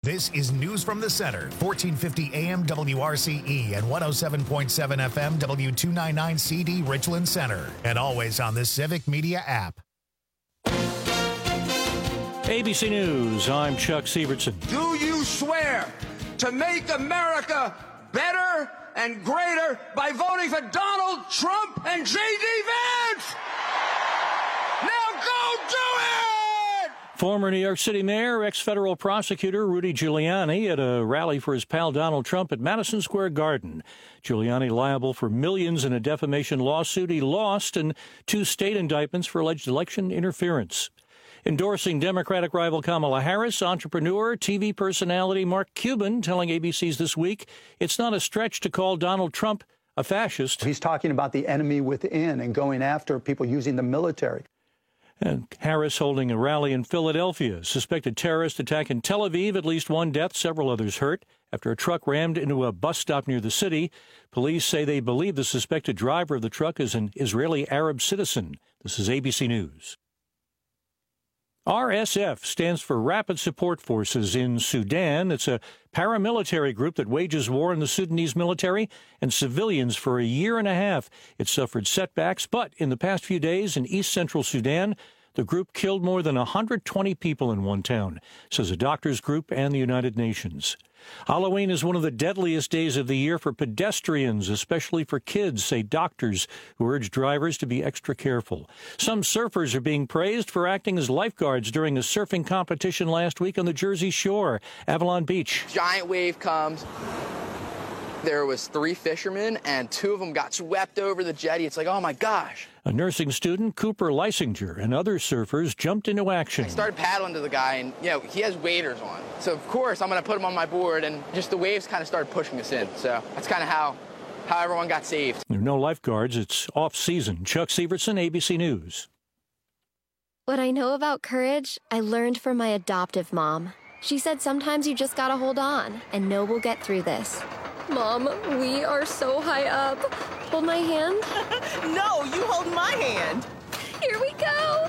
This is News from the Center, 1450 AM WRCE and 107.7 FM W299 CD Richland Center, and always on the Civic Media app. ABC News, I'm Chuck Sievertson. Do you swear to make America better and greater by voting for Donald Trump and J.D. Vance? Now go do it! Former New York City Mayor, ex-federal prosecutor Rudy Giuliani at a rally for his pal Donald Trump at Madison Square Garden. Giuliani liable for millions in a defamation lawsuit he lost and 2 state indictments for alleged election interference. Endorsing Democratic rival Kamala Harris, entrepreneur, TV personality Mark Cuban telling ABC's This Week it's not a stretch to call Donald Trump a fascist. He's talking about the enemy within and going after people using the military. And Harris holding a rally in Philadelphia. Suspected terrorist attack in Tel Aviv, at least 1 death, several others hurt after a truck rammed into a bus stop near the city. Police say they believe the suspected driver of the truck is an Israeli Arab citizen. This is ABC News. RSF stands for Rapid Support Forces in Sudan. It's a paramilitary group that wages war on the Sudanese military and civilians for a year and a half. It suffered setbacks, but in the past few days in east-central Sudan, the group killed more than 120 people in one town, says a doctors group and the United Nations. Halloween is one of the deadliest days of the year for pedestrians, especially for kids, say doctors, who urge drivers to be extra careful. Some surfers are being praised for acting as lifeguards during a surfing competition last week on the Jersey Shore, Avalon Beach. Giant wave comes. There was 3 fishermen, and 2 of them got swept over the jetty. It's like, oh, my gosh. A nursing student, Cooper Leisinger, and other surfers jumped into action. I started paddling to the guy, and, he has waders on. So, of course, I'm going to put him on my board, and just the waves kind of started pushing us in. So that's kind of how everyone got saved. There are no lifeguards. It's off-season. Chuck Sievertson, ABC News. What I know about courage, I learned from my adoptive mom. She said sometimes you just gotta hold on and know we'll get through this. Mom, we are so high up. Hold my hand. No, you hold my hand. Here we go.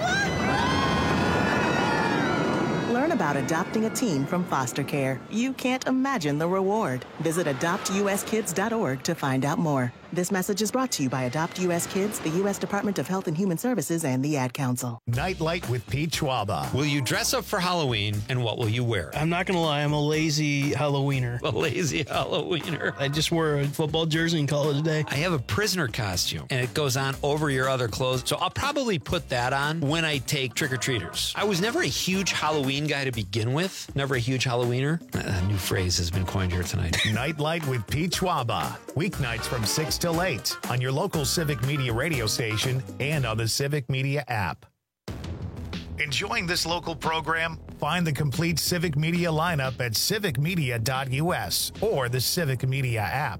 Learn about adopting a teen from foster care. You can't imagine the reward. Visit adoptuskids.org to find out more. This message is brought to you by Adopt U.S. Kids, the U.S. Department of Health and Human Services, and the Ad Council. Nightlight with Pete Schwaba. Will you dress up for Halloween, and what will you wear? I'm not going to lie, I'm a lazy Halloweener. A lazy Halloweener. I just wore a football jersey in college today. I have a prisoner costume, and it goes on over your other clothes, so I'll probably put that on when I take trick-or-treaters. I was never a huge Halloween guy to begin with. Never a huge Halloweener. A new phrase has been coined here tonight. Nightlight with Pete Schwaba. Weeknights from 6 till 8 on your local Civic Media radio station and on the Civic Media app. Enjoying this local program? Find the complete Civic Media lineup at civicmedia.us or the Civic Media app.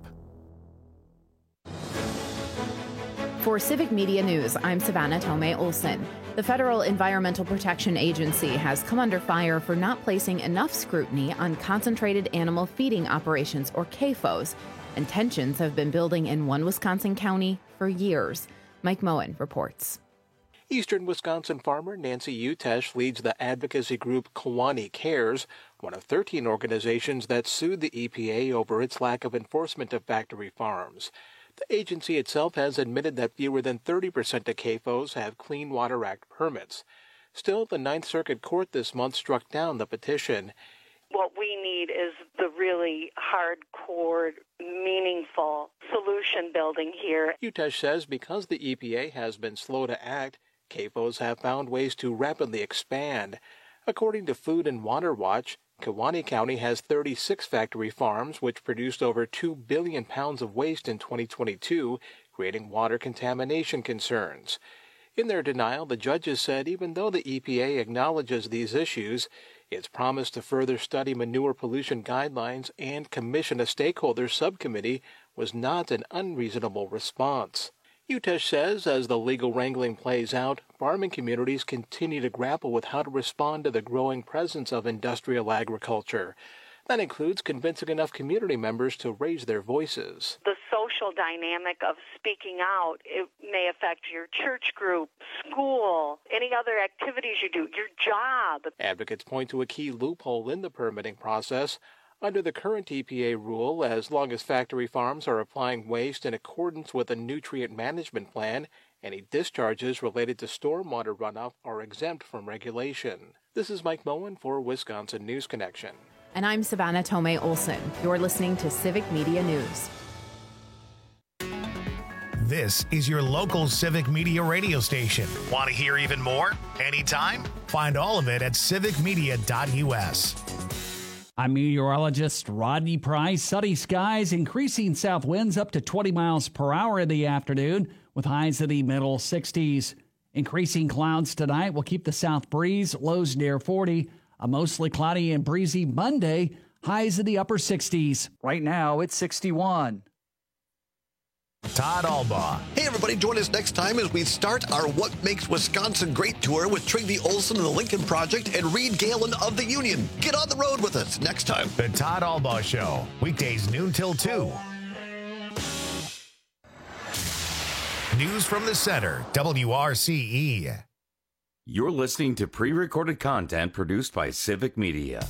For Civic Media News, I'm Savannah Tomei Olson. The Federal Environmental Protection Agency has come under fire for not placing enough scrutiny on concentrated animal feeding operations, or CAFOs, and tensions have been building in one Wisconsin county for years. Mike Moen reports. Eastern Wisconsin farmer Nancy Utesh leads the advocacy group Kewaunee Cares, one of 13 organizations that sued the EPA over its lack of enforcement of factory farms. The agency itself has admitted that fewer than 30% of CAFOs have Clean Water Act permits. Still, the Ninth Circuit Court this month struck down the petition. What we need is the really hardcore, meaningful solution building here. Utesh says because the EPA has been slow to act, CAFOs have found ways to rapidly expand. According to Food and Water Watch, Kewaunee County has 36 factory farms which produced over 2 billion pounds of waste in 2022, creating water contamination concerns. In their denial, the judges said even though the EPA acknowledges these issues, its promise to further study manure pollution guidelines and commission a stakeholder subcommittee was not an unreasonable response. Utesh says as the legal wrangling plays out, farming communities continue to grapple with how to respond to the growing presence of industrial agriculture. That includes convincing enough community members to raise their voices. The social social dynamic of speaking out. It may affect your church group, school, any other activities you do, your job. Advocates point to a key loophole in the permitting process. Under the current EPA rule, as long as factory farms are applying waste in accordance with a nutrient management plan, any discharges related to stormwater runoff are exempt from regulation. This is Mike Moen for Wisconsin News Connection. And I'm Savannah Tomei Olson. You're listening to Civic Media News. This is your local Civic Media radio station. Want to hear even more? Anytime? Find all of it at civicmedia.us. I'm meteorologist Rodney Price. Sunny skies, increasing south winds up to 20 miles per hour in the afternoon with highs in the middle 60s. Increasing clouds tonight will keep the south breeze, lows near 40. A mostly cloudy and breezy Monday, highs in the upper 60s. Right now, it's 61. Todd Albaugh. Hey, everybody, join us next time as we start our What Makes Wisconsin Great tour with Trygve Olsen of the Lincoln Project and Reed Galen of the Union. Get on the road with us next time. The Todd Albaugh Show, weekdays noon till 2. News from the Center, WRCE. You're listening to pre-recorded content produced by Civic Media.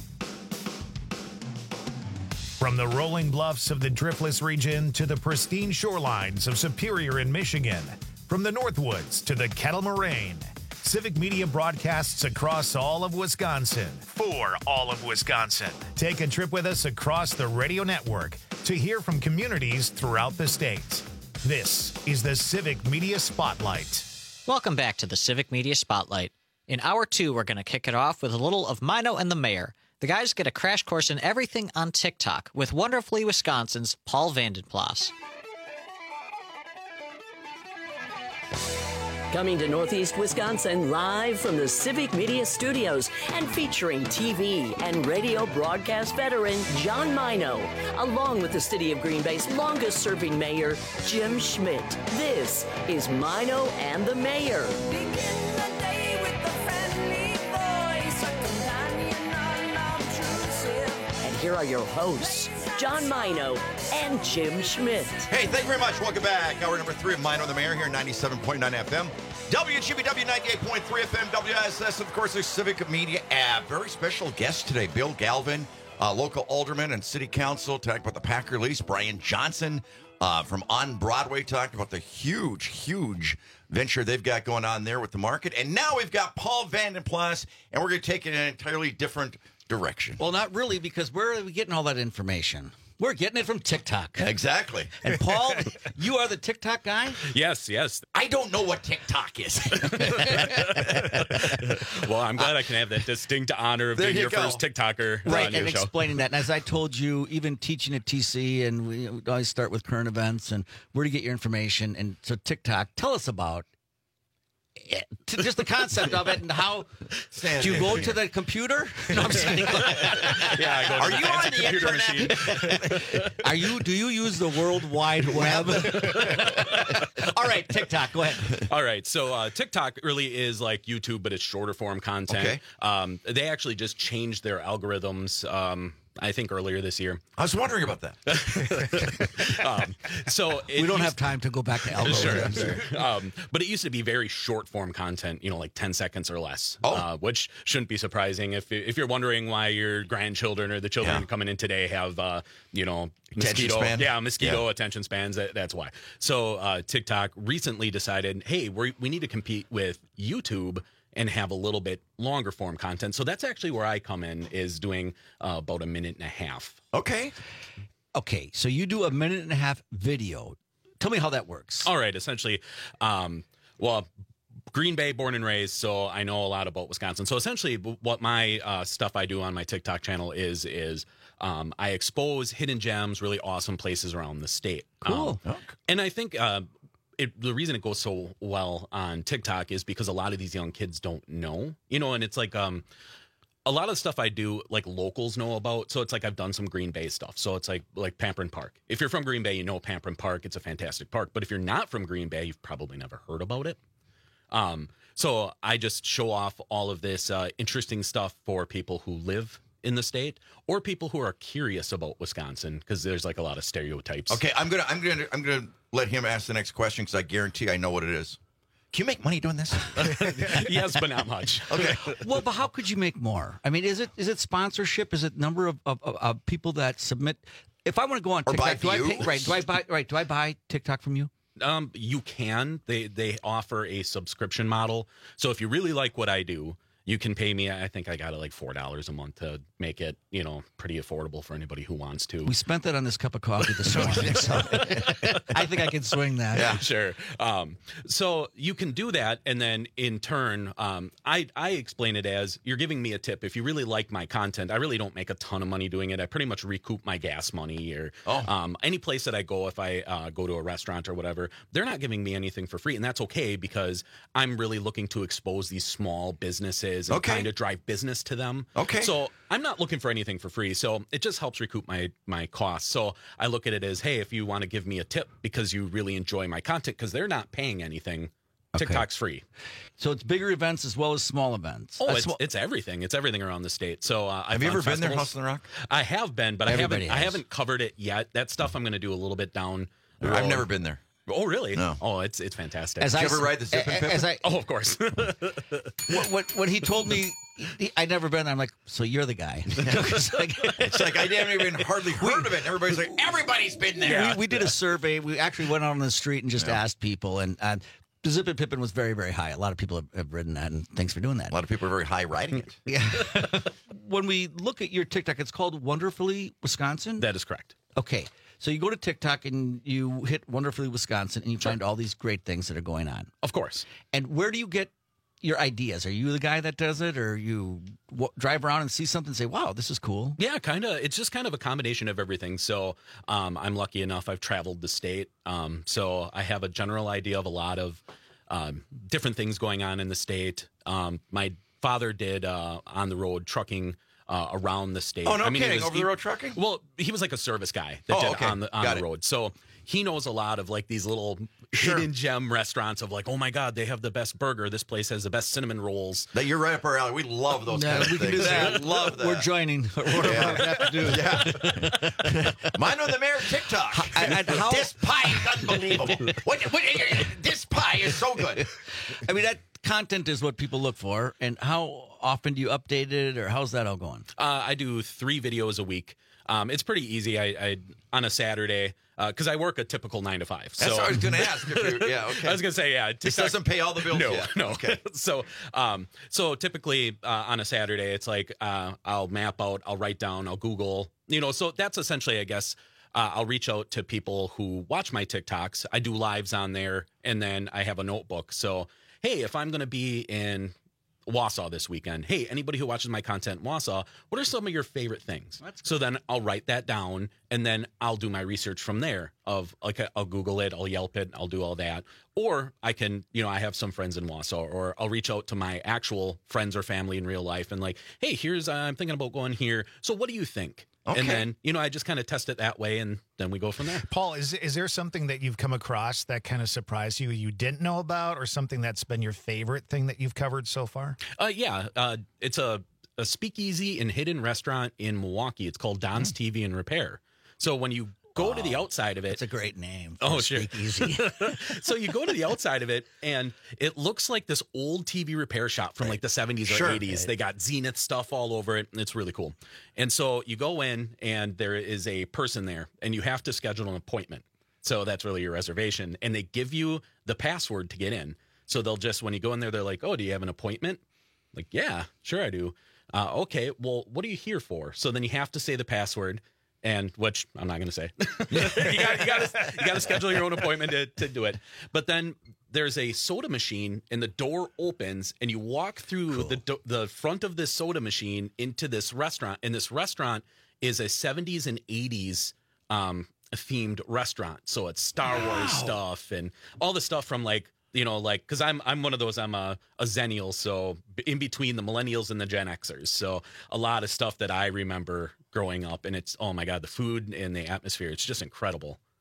From the rolling bluffs of the Driftless region to the pristine shorelines of Superior in Michigan, from the Northwoods to the Kettle Moraine, Civic Media broadcasts across all of Wisconsin for all of Wisconsin. Take a trip with us across the radio network to hear from communities throughout the state. This is the Civic Media Spotlight. Welcome back to the Civic Media Spotlight. In Hour 2, we're going to kick it off with a little of Mino and the Mayor. The guys get a crash course in everything on TikTok with Wonderfully Wisconsin's Paul Vandenplas. Coming to Northeast Wisconsin live from the Civic Media Studios and featuring TV and radio broadcast veteran John Mino, along with the City of Green Bay's longest-serving mayor, Jim Schmidt. This is Mino and the Mayor. And here are your hosts, John Mino and Jim Schmidt. Hey, thank you very much. Welcome back. Hour number 3 of Mino and the Mayor here, 97.9 FM. WGBW 98.3 FM, WSS, of course, the Civic Media app. Very special guest today, Bill Galvin, local alderman and city council, talking about the Packer lease. Brian Johnson from On Broadway talked about the huge venture they've got going on there with the market. And now we've got Paul Vandenplas, and we're going to take it in an entirely different direction. Well, not really, because where are we getting all that information? We're getting it from TikTok. Exactly. And Paul, you are the TikTok guy? Yes. I don't know what TikTok is. Well, I'm glad I can have that distinct honor of being your first TikToker right, on your and show. Explaining that. And as I told you, even teaching at TC, and we always start with current events and where to get your information. And so TikTok, tell us about it. Just the concept of it and how. Do you go to the computer? No, I'm saying. Yeah, I go Are to you on the computer machine. Do you use the World Wide Web? All right, TikTok, go ahead. All right, so TikTok really is like YouTube, but it's shorter form content. Okay. They actually just changed their algorithms. I think earlier this year. I was wondering about that. So we don't have time to go back to algorithms. Sure. But it used to be very short form content, like 10 seconds or less, which shouldn't be surprising if you're wondering why your grandchildren or the children coming in today have, mosquito attention spans. That's why. So TikTok recently decided, hey, we need to compete with YouTube and have a little bit longer form content. So that's actually where I come in, is doing about a minute and a half. Okay, so you do a minute and a half video. Tell me how that works. All right, essentially, Green Bay, born and raised, so I know a lot about Wisconsin. So essentially what my stuff I do on my TikTok channel is I expose hidden gems, really awesome places around the state. Cool. And I think the reason it goes so well on TikTok is because a lot of these young kids don't know, and it's like a lot of the stuff I do, like locals know about. So it's like I've done some Green Bay stuff. So it's like Pamprin Park. If you're from Green Bay, you know Pamprin Park. It's a fantastic park. But if you're not from Green Bay, you've probably never heard about it. So I just show off all of this interesting stuff for people who live in the state, or people who are curious about Wisconsin, because there's like a lot of stereotypes. Okay, I'm gonna let him ask the next question because I guarantee I know what it is. Can you make money doing this? Yes, but not much. Okay. Well, but how could you make more? I mean, is it sponsorship? Is it number of people that submit? If I want to go on Or TikTok, buy do I buy TikTok from you? You can. They offer a subscription model. So if you really like what I do, you can pay me. I think I got it like $4 a month to make it, pretty affordable for anybody who wants to. We spent that on this cup of coffee this morning, so I think I can swing that. Yeah, sure. So you can do that, and then in turn, I explain it as you're giving me a tip. If you really like my content, I really don't make a ton of money doing it. I pretty much recoup my gas money, or any place that I go. If I go to a restaurant or whatever, they're not giving me anything for free, and that's okay because I'm really looking to expose these small businesses and kind of drive business to them. Okay. So I'm not looking for anything for free. So it just helps recoup my costs. So I look at it as, hey, if you want to give me a tip because you really enjoy my content, because they're not paying anything, TikTok's free. So it's bigger events as well as small events. Oh, it's everything. It's everything around the state. So have you ever been there, Hustle and Rock? I have been, but Everybody I haven't covered it yet. That stuff I'm going to do a a little bit down the road. I've never been there. Oh, really? No. Oh, it's fantastic. Did you ever ride the Zip and Pippin? Oh, of course. When he told me I'd never been there, I'm like, so you're the guy. It's like I haven't even hardly heard of it. And everybody's like, everybody's been there. Yeah. We did a survey. We actually went out on the street and just asked people, and the Zip and Pippin was very, very high. A lot of people have ridden that, and thanks for doing that. A lot of people are very high riding it. Yeah. When we look at your TikTok, it's called Wonderfully Wisconsin? That is correct. Okay. So you go to TikTok and you hit Wonderfully Wisconsin and you find all these great things that are going on. Of course. And where do you get your ideas? Are you the guy that does it, or you drive around and see something and say, wow, this is cool? Yeah, kind of. It's just kind of a combination of everything. So I'm lucky enough. I've traveled the state. So I have a general idea of a lot of different things going on in the state. My father did on the road trucking around the state. Oh, no kidding. Over the road trucking? Well, he was like a service guy that did on the road. So he knows a lot of like these little hidden gem restaurants of like, oh my God, they have the best burger. This place has the best cinnamon rolls. That you're right up our alley. We love those kind of things. We can do that. Love that. We're joining. Whatever we have to do. Yeah. Mine on the Mayor TikTok. This pie is unbelievable. This pie is so good. I mean, that content is what people look for. And how often do you update it, or how's that all going? I do 3 videos a week. It's pretty easy. I on a Saturday, because I work a typical 9 to 5. So that's what I was going to ask. Okay. I was going to say, yeah. TikTok, this doesn't pay all the bills yet. No. Okay. So typically on a Saturday, it's like I'll map out, I'll write down, I'll Google. So that's essentially, I guess, I'll reach out to people who watch my TikToks. I do lives on there, and then I have a notebook. So, hey, if I'm going to be in Wausau this weekend, hey, anybody who watches my content in Wausau, what are some of your favorite things? So then I'll write that down, and then I'll do my research from there of like, I'll Google it, I'll Yelp it, I'll do all that. Or I can, I have some friends in Wausau, or I'll reach out to my actual friends or family in real life and like, hey, I'm thinking about going here. So what do you think? Okay. And then, I just kind of test it that way, and then we go from there. Paul, is there something that you've come across that kind of surprised you didn't know about, or something that's been your favorite thing that you've covered so far? Yeah. It's a speakeasy and hidden restaurant in Milwaukee. It's called Don's TV and Repair. So when you go to the outside of it. It's a great name. Oh, sure. Speakeasy. So you go to the outside of it, and it looks like this old TV repair shop from like the 70s or 80s. They got Zenith stuff all over it. And it's really cool. And so you go in, and there is a person there, and you have to schedule an appointment. So that's really your reservation. And they give you the password to get in. So they'll just, when you go in there, they're like, oh, do you have an appointment? Like, yeah, sure I do. Okay, well, what are you here for? So then you have to say the password. And which I'm not going to say. you got to schedule your own appointment to do it. But then there's a soda machine, and the door opens, and you walk through the front of this soda machine into this restaurant. And this restaurant is a 70s and 80s themed restaurant. So it's Star Wars stuff and all the stuff from like, because I'm one of those, I'm a Zennial, so in between the millennials and the Gen Xers. So a lot of stuff that I remember growing up, and it's, oh my God, the food and the atmosphere, it's just incredible.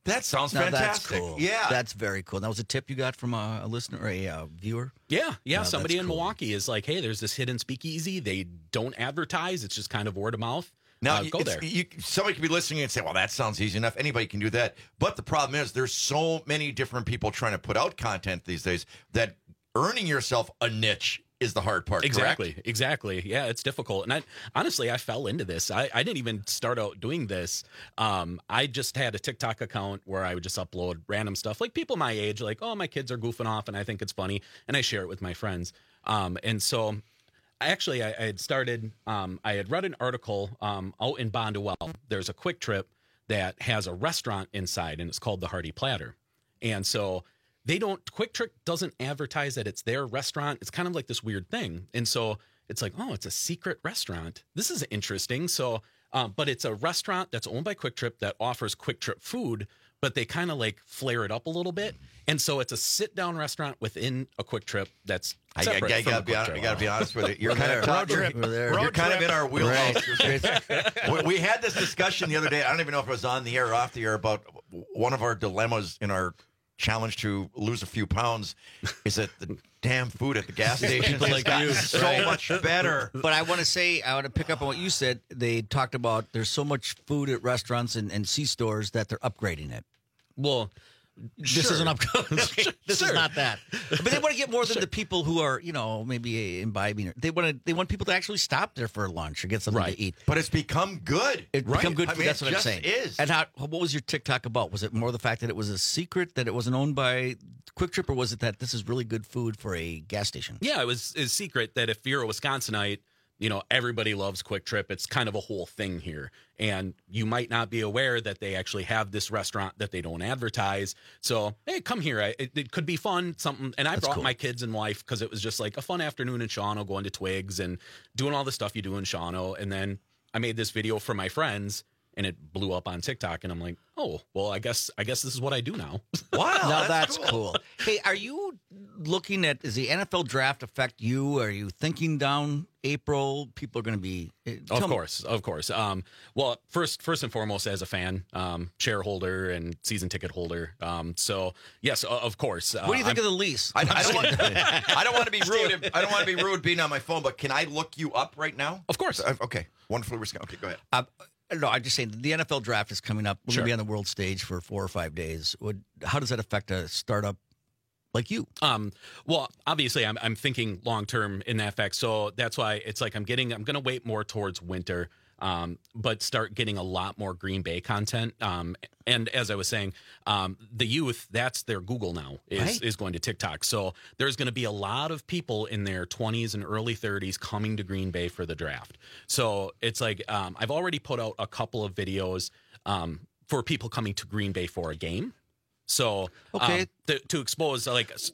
That sounds Now, fantastic. That's cool. Yeah. That's very cool. That was a tip you got from a listener or a viewer? Yeah. No, Somebody that's in cool. Milwaukee is like, hey, there's this hidden speakeasy. They don't advertise. It's just kind of word of mouth. Now, Go there. Somebody could be listening and say, well, that sounds easy enough. Anybody can do that. But the problem is there's so many different people trying to put out content these days that earning yourself a niche is the hard part, correct? Exactly. Yeah, it's difficult. And honestly, I fell into this. I didn't even start out doing this. I just had a TikTok account where I would just upload random stuff. Like people my age, like, oh, my kids are goofing off and I think it's funny. And I share it with my friends. And so actually, I had started, I had read an article out in Bonduel. There's a Quick Trip that has a restaurant inside, and it's called the Hearty Platter. And so Quick Trip doesn't advertise that it's their restaurant. It's kind of like this weird thing. And so it's like, oh, it's a secret restaurant. This is interesting. So, but it's a restaurant that's owned by Quick Trip that offers Quick Trip food, but they kind of like flare it up a little bit. And so it's a sit-down restaurant within a Quick Trip that's separate I from gotta a be Quick honest. Trip. I gotta be honest with you. You're kind of in our wheelhouse. We had this discussion the other day. I don't even know if it was on the air or off the air about one of our dilemmas in our challenge to lose a few pounds is that the damn food at the gas station has gotten so much better. But I want to pick up on what you said. They talked about there's so much food at restaurants and C-stores that they're upgrading it. Well, this isn't upgrading. This is not that. But they want to get more than the people who are, maybe imbibing. They want people to actually stop there for lunch or get something to eat. But it's become good. It's become good food. I mean, That's it what I'm just saying. is. And what was your TikTok about? Was it more the fact that it was a secret, that it wasn't owned by Quick Trip, or was it that this is really good food for a gas station? Yeah, it's a secret that if you're a Wisconsinite, everybody loves Quick Trip. It's kind of a whole thing here. And you might not be aware that they actually have this restaurant that they don't advertise. So, hey, come here. It could be fun, something. And I brought my kids and wife because it was just like a fun afternoon in Shawano, going to Twigs and doing all the stuff you do in Shawano. And then I made this video for my friends, and it blew up on TikTok. And I'm like, oh, well, I guess this is what I do now. Wow, now that's cool. Hey, are you looking at, does the NFL draft affect you? Are you thinking down April? People are going to be... Of course. Well, first and foremost, as a fan, shareholder and season ticket holder. So yes, of course. What do you think of the lease? I don't want to be rude. I don't want to be rude being on my phone, but can I look you up right now? Of course. Okay. Wonderfully. Okay, go ahead. No, I'm just saying the NFL draft is coming up. We're going to be on the world stage for 4 or 5 days. How does that affect a startup like you? Well, obviously, I'm thinking long term in that fact. So that's why it's like I'm going to wait more towards winter, but start getting a lot more Green Bay content. And as I was saying, the youth, that's their Google now is going to TikTok. So there's going to be a lot of people in their 20s and early 30s coming to Green Bay for the draft. So it's like I've already put out a couple of videos for people coming to Green Bay for a game. So to expose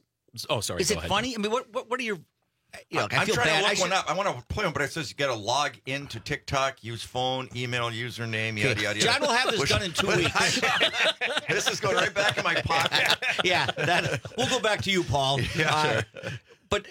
sorry. Is it funny? I mean, what are your... I'm trying to look one up. I want to play one, but it says you got to log into TikTok, use phone, email, username, yada, yada, yada. John will have this done in 2 weeks. This is going right back in my pocket. Yeah, we'll go back to you, Paul. Yeah, sure. But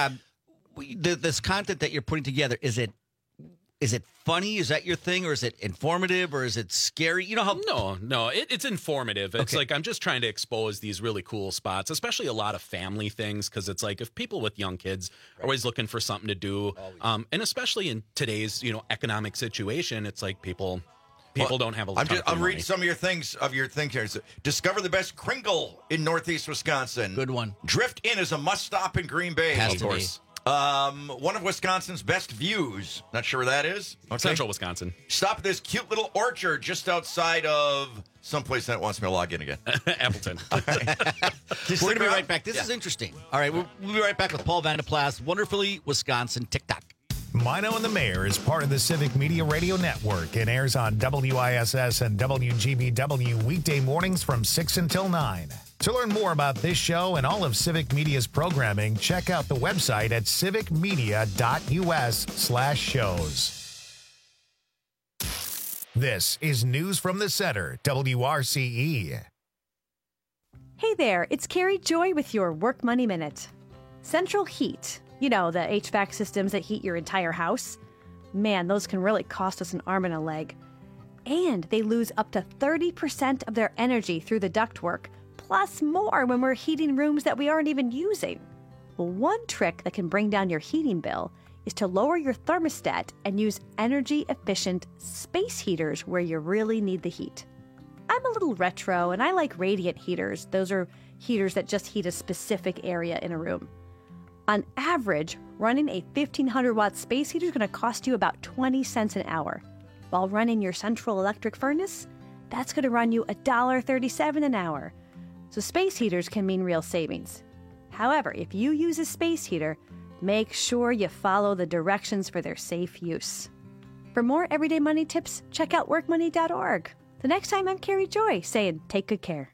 this content that you're putting together, is it funny? Is that your thing, or is it informative, or is it scary? You know how? No, it's informative. It's like I'm just trying to expose these really cool spots, especially a lot of family things, because it's like if people with young kids are always looking for something to do, and especially in today's economic situation, it's like people don't have a lot. I'll read some of your things here. Discover the best Kringle in Northeast Wisconsin. Good one. Drift Inn is a must stop in Green Bay. Has to be. One of Wisconsin's best views. Not sure where that is. Okay. Central Wisconsin. Stop at this cute little orchard just outside of someplace that wants me to log in again. Appleton. We're going to be right back. This is interesting. All right, we'll be right back with Paul Vandeplas, Wonderfully Wisconsin TikTok. Mino and the Mayor is part of the Civic Media Radio Network and airs on WISS and WGBW weekday mornings from 6 until 9. To learn more about this show and all of Civic Media's programming, check out the website at civicmedia.us/shows. This is News from the Center, WRCE. Hey there, it's Carrie Joy with your Work Money Minute. Central Heat, the HVAC systems that heat your entire house. Man, those can really cost us an arm and a leg. And they lose up to 30% of their energy through the ductwork, plus more when we're heating rooms that we aren't even using. Well, one trick that can bring down your heating bill is to lower your thermostat and use energy-efficient space heaters where you really need the heat. I'm a little retro, and I like radiant heaters. Those are heaters that just heat a specific area in a room. On average, running a 1,500-watt space heater is going to cost you about 20 cents an hour. While running your central electric furnace, that's going to run you $1.37 an hour. So space heaters can mean real savings. However, if you use a space heater, make sure you follow the directions for their safe use. For more everyday money tips, check out workmoney.org. The next time, I'm Carrie Joy saying, take good care.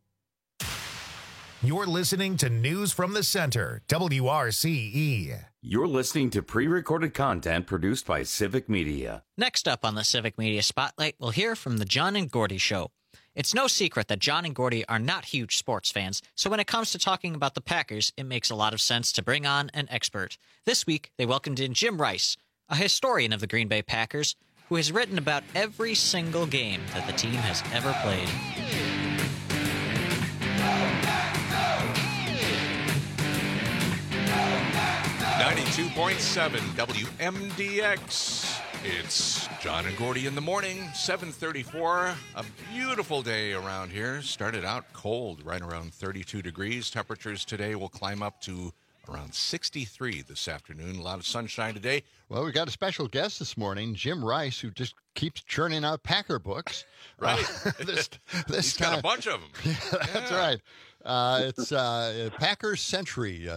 You're listening to News from the Center, WRCE. You're listening to pre-recorded content produced by Civic Media. Next up on the Civic Media Spotlight, we'll hear from the John and Gordy Show. It's no secret that John and Gordy are not huge sports fans, so when it comes to talking about the Packers, it makes a lot of sense to bring on an expert. This week, they welcomed in Jim Rice, a historian of the Green Bay Packers, who has written about every single game that the team has ever played. 92.7 WMDX. It's John and Gordy in the morning, 7:34. A beautiful day around here. Started out cold, right around 32 degrees. Temperatures today will climb up to around 63 this afternoon. A lot of sunshine today. Well, we got a special guest this morning, Jim Rice, who just keeps churning out Packer books. Right. This He's time, got a bunch of them. Yeah, that's right. It's Packers Century,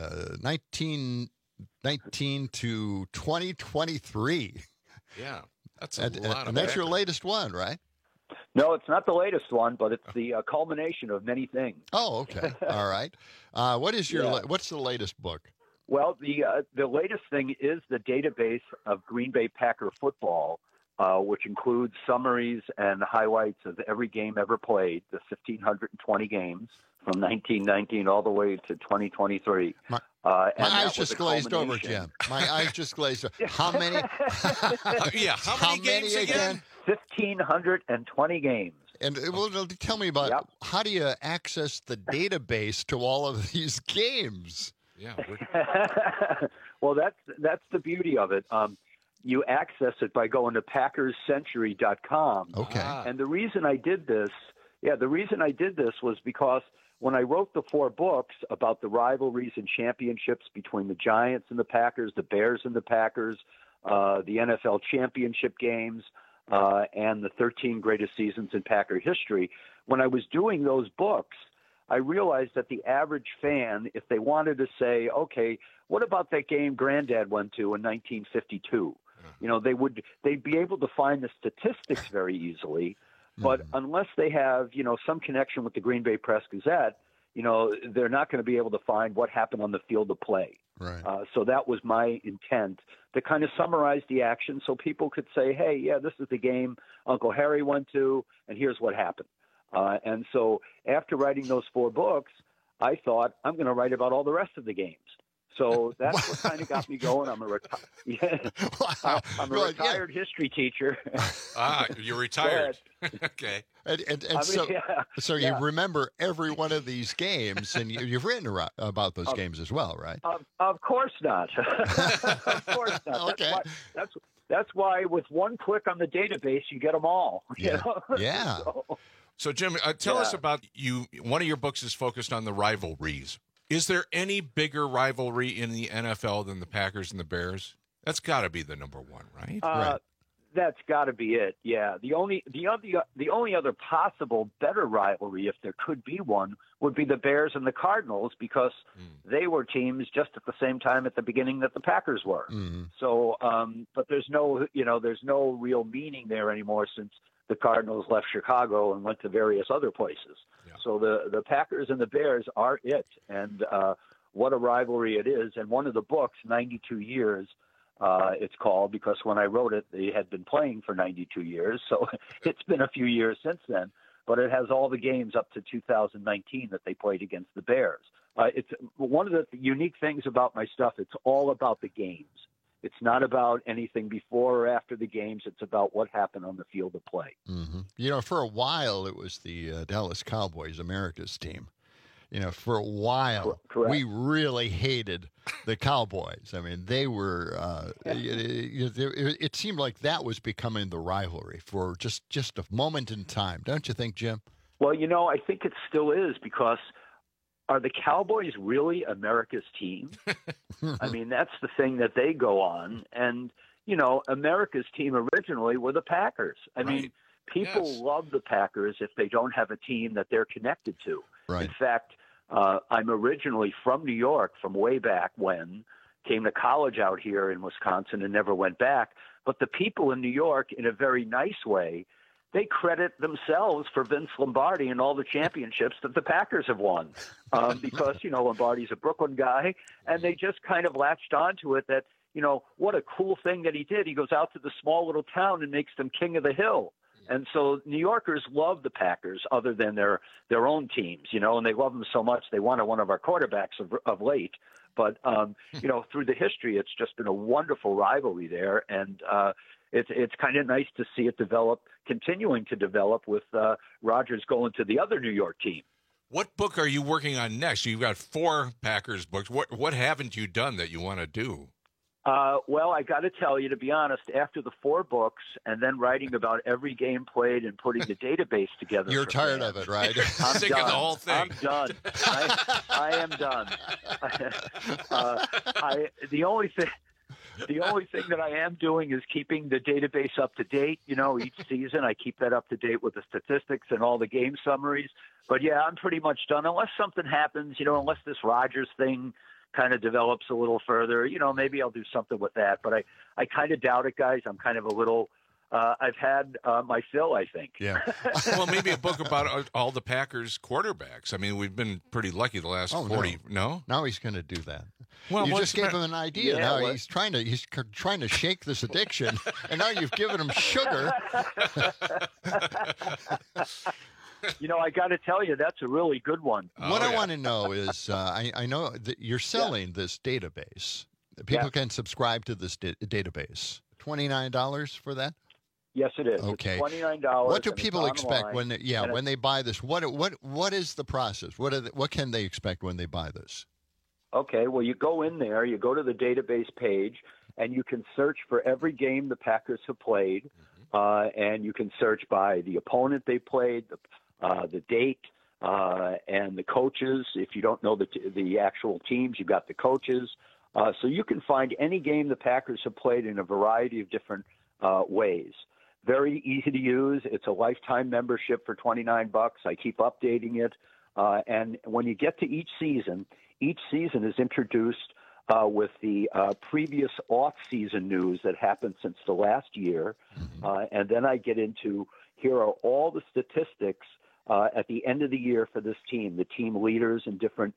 1919 to 2023. Yeah, that's a lot of And that's your Packers. latest one, right? No, it's not the latest one, but it's the culmination of many things. Oh, okay. All right. What is your what's the latest book? Well, the latest thing is the database of Green Bay Packer football, which includes summaries and highlights of every game ever played, the 1,520 games from 1919 all the way to 2023. My eyes just glazed over, Jim. My eyes just glazed over. How many? How many games again? 1,520 games. And tell me about how do you access the database to all of these games? Yeah. Well, that's the beauty of it. You access it by going to PackersCentury.com. Okay. And the reason I did this was because when I wrote the 4 books about the rivalries and championships between the Giants and the Packers, the Bears and the Packers, the NFL championship games, and the 13 greatest seasons in Packer history, when I was doing those books, I realized that the average fan, if they wanted to say, okay, what about that game Granddad went to in 1952? You know, they'd be able to find the statistics very easily, but unless they have, some connection with the Green Bay Press-Gazette, they're not going to be able to find what happened on the field of play. Right. So that was my intent, to kind of summarize the action so people could say, hey, yeah, this is the game Uncle Harry went to, and here's what happened. And so after writing those 4 books, I thought, I'm going to write about all the rest of the games. So that's what kind of got me going. I'm a retired history teacher. You're retired. Okay. So you remember every one of these games, and you've written about those games as well, right? Of course not. Of course not. Okay. That's why with one click on the database, you get them all. Yeah. Yeah. So, Jim, tell us about you. One of your books is focused on the rivalries. Is there any bigger rivalry in the NFL than the Packers and the Bears? That's got to be the number one, right? Right. That's got to be it. Yeah. The only other possible better rivalry, if there could be one, would be the Bears and the Cardinals, because they were teams just at the same time at the beginning that the Packers were. So, but there's no real meaning there anymore since the Cardinals left Chicago and went to various other places. Yeah. So the Packers and the Bears are it, and what a rivalry it is. And one of the books, 92 Years, it's called, because when I wrote it, they had been playing for 92 years. So it's been a few years since then, but it has all the games up to 2019 that they played against the Bears. It's one of the unique things about my stuff. It's all about the games. It's not about anything before or after the games. It's about what happened on the field of play. Mm-hmm. You know, for a while, it was the Dallas Cowboys, America's team. You know, for a while, we really hated the Cowboys. I mean, they were, it seemed like that was becoming the rivalry for just a moment in time. Don't you think, Jim? Well, you know, I think it still is, because are the Cowboys really America's team? I mean, that's the thing that they go on. And, you know, America's team originally were the Packers. I mean, people love the Packers if they don't have a team that they're connected to. Right. In fact, I'm originally from New York, from way back when, came to college out here in Wisconsin and never went back. But the people in New York, in a very nice way, they credit themselves for Vince Lombardi and all the championships that the Packers have won. Because, you know, Lombardi's a Brooklyn guy, and they just kind of latched onto it that, you know, what a cool thing that he did. He goes out to the small little town and makes them king of the hill. And so New Yorkers love the Packers other than their own teams, you know, and they love them so much they wanted one of our quarterbacks of late. But, you know, through the history, it's just been a wonderful rivalry there. And it's kind of nice to see it continuing to develop with Rodgers going to the other New York team. What book are you working on next? You've got 4 Packers books. What haven't you done that you want to do? Well, I got to tell you, to be honest, after the 4 books and then writing about every game played and putting the database together. You're tired of it, right? I'm sick done. of the whole thing. I'm done. I am done. The only thing that I am doing is keeping the database up to date. You know, each season I keep that up to date with the statistics and all the game summaries. But yeah, I'm pretty much done unless something happens, you know, unless this Rodgers thing kind of develops a little further, you know, maybe I'll do something with that. But I kind of doubt it, guys. I'm kind of a little, I've had my fill, I think. Yeah. Well, maybe a book about all the Packers quarterbacks. I mean, we've been pretty lucky the last 40. No? Now he's going to do that. Well, you just gave him an idea. Yeah, now he's trying to shake this addiction, and now you've given him sugar. You know, I got to tell you, that's a really good one. What I want to know is, I know that you're selling this database. People can subscribe to this database. $29 for that? Yes, it is. Okay. It's $29. What do people expect when they, when they buy this? What is the process? What can they expect when they buy this? Okay, well, you go in there, you go to the database page, and you can search for every game the Packers have played, and you can search by the opponent they played, the date, and the coaches. If you don't know the actual teams, you've got the coaches. So you can find any game the Packers have played in a variety of different ways. Very easy to use. It's a lifetime membership for $29. I keep updating it. And when you get to each season is introduced with the previous off-season news that happened since the last year. And then I get into, here are all the statistics at the end of the year for this team, the team leaders in different,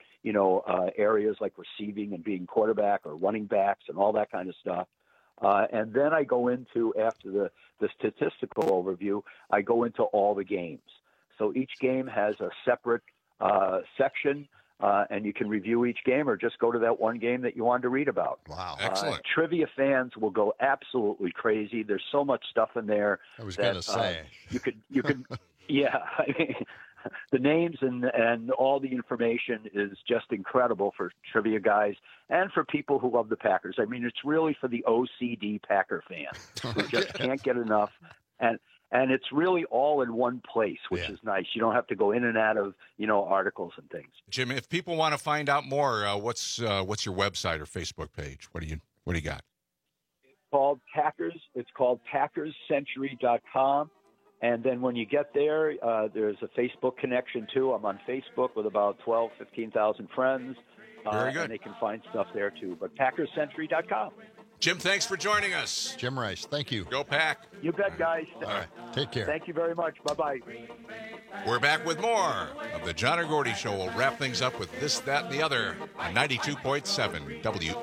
areas like receiving and being quarterback or running backs and all that kind of stuff. And then I go into, after the statistical overview, I go into all the games. So each game has a separate section, and you can review each game or just go to that one game that you wanted to read about. Wow. Excellent. Trivia fans will go absolutely crazy. There's so much stuff in there. I was going to say. You could, yeah. I mean, the names and all the information is just incredible for trivia guys and for people who love the Packers. I mean, it's really for the OCD Packer fan who just can't get enough. And it's really all in one place, which is nice. You don't have to go in and out of, articles and things. Jim, if people want to find out more, what's your website or Facebook page? What do you got? It's called Packers. It's called PackersCentury.com. And then when you get there, there's a Facebook connection too. I'm on Facebook with about 15,000 friends. Very good. And they can find stuff there too. But PackersCentury.com. Jim, thanks for joining us. Jim Rice, thank you. Go Pack. You bet, guys. All right, take care. Thank you very much. Bye-bye. We're back with more of the John and Gordy Show. We'll wrap things up with this, that, and the other on 92.7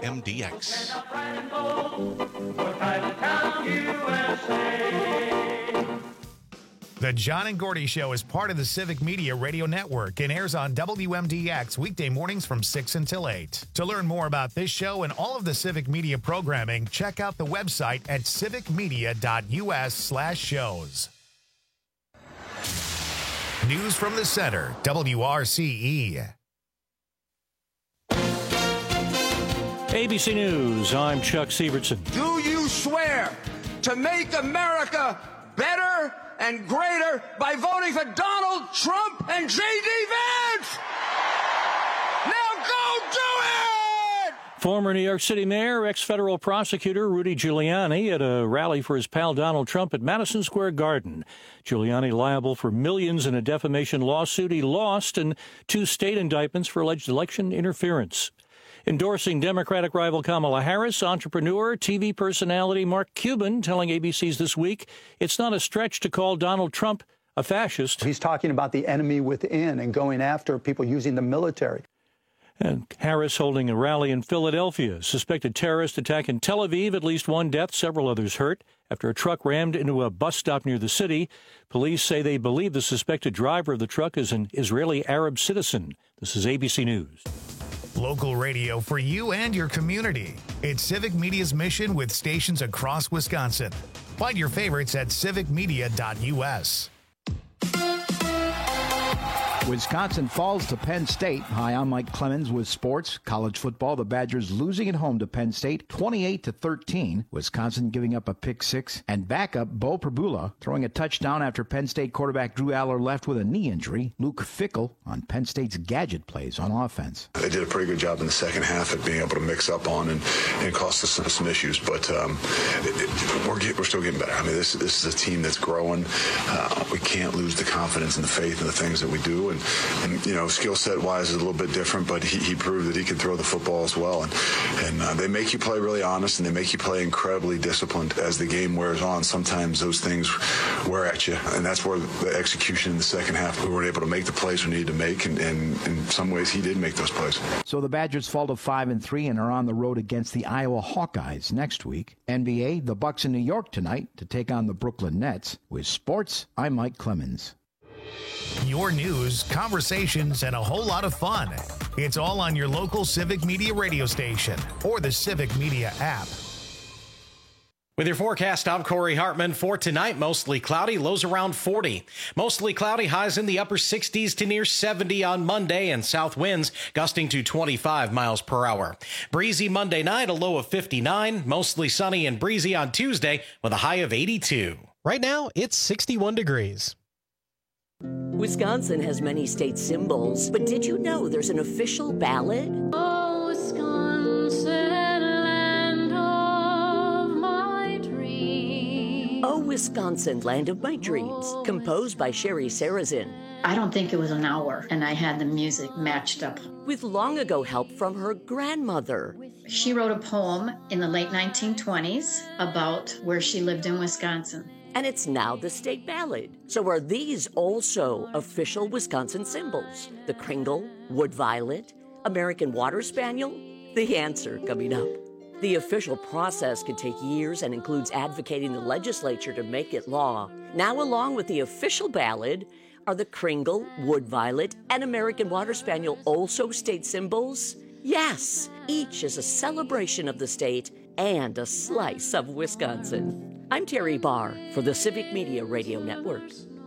WMDX. The John and Gordy Show is part of the Civic Media Radio Network and airs on WMDX weekday mornings from 6 until 8. To learn more about this show and all of the Civic Media programming, check out the website at civicmedia.us/shows. News from the Center, WRCE. ABC News, I'm Chuck Severson. Do you swear to make America better and greater by voting for Donald Trump and J.D. Vance? Now go do it! Former New York City Mayor, ex-federal prosecutor Rudy Giuliani at a rally for his pal Donald Trump at Madison Square Garden. Giuliani liable for millions in a defamation lawsuit he lost and 2 state indictments for alleged election interference. Endorsing Democratic rival Kamala Harris, entrepreneur, TV personality Mark Cuban telling ABC's This Week it's not a stretch to call Donald Trump a fascist. He's talking about the enemy within and going after people using the military. And Harris holding a rally in Philadelphia. Suspected terrorist attack in Tel Aviv, at least 1 death, several others hurt after a truck rammed into a bus stop near the city. Police say they believe the suspected driver of the truck is an Israeli Arab citizen. This is ABC News. Local radio for you and your community. It's Civic Media's mission with stations across Wisconsin. Find your favorites at civicmedia.us. Wisconsin falls to Penn State. Hi, I'm Mike Clemens with sports. College football, the Badgers losing at home to Penn State 28-13. Wisconsin giving up a pick 6. And backup Bo Prabula throwing a touchdown after Penn State quarterback Drew Aller left with a knee injury. Luke Fickell on Penn State's gadget plays on offense. They did a pretty good job in the second half at being able to mix up on and cost us some issues. But we're still getting better. I mean, this is a team that's growing. We can't lose the confidence and the faith in the things that we do. And you know, skill set wise is a little bit different, but he proved that he can throw the football as well. And they make you play really honest, and they make you play incredibly disciplined as the game wears on. Sometimes those things wear at you, and that's where the execution in the second half, we weren't able to make the plays we needed to make, and in some ways he did make those plays. So the Badgers fall to 5-3 and are on the road against the Iowa Hawkeyes next week. NBA, the Bucks in New York tonight to take on the Brooklyn Nets. With sports, I'm Mike Clemens. Your news, conversations, and a whole lot of fun. It's all on your local Civic Media radio station or the Civic Media app. With your forecast, I'm Corey Hartman. For tonight, mostly cloudy, lows around 40. Mostly cloudy, highs in the upper 60s to near 70 on Monday, and south winds gusting to 25 miles per hour. Breezy Monday night, a low of 59. Mostly sunny and breezy on Tuesday with a high of 82. Right now, it's 61 degrees. Wisconsin has many state symbols, but did you know there's an official ballad? Oh, Wisconsin, land of my dreams. Oh, Wisconsin, land of my dreams, composed by Sherry Sarazin. I don't think it was an hour, and I had the music matched up. With long ago help from her grandmother. She wrote a poem in the late 1920s about where she lived in Wisconsin. And it's now the state ballad. So are these also official Wisconsin symbols? The Kringle, Wood Violet, American Water Spaniel? The answer coming up. The official process can take years and includes advocating the legislature to make it law. Now, along with the official ballad, are the Kringle, Wood Violet, and American Water Spaniel also state symbols? Yes, each is a celebration of the state and a slice of Wisconsin. I'm Terry Barr for the Civic Media Radio Network.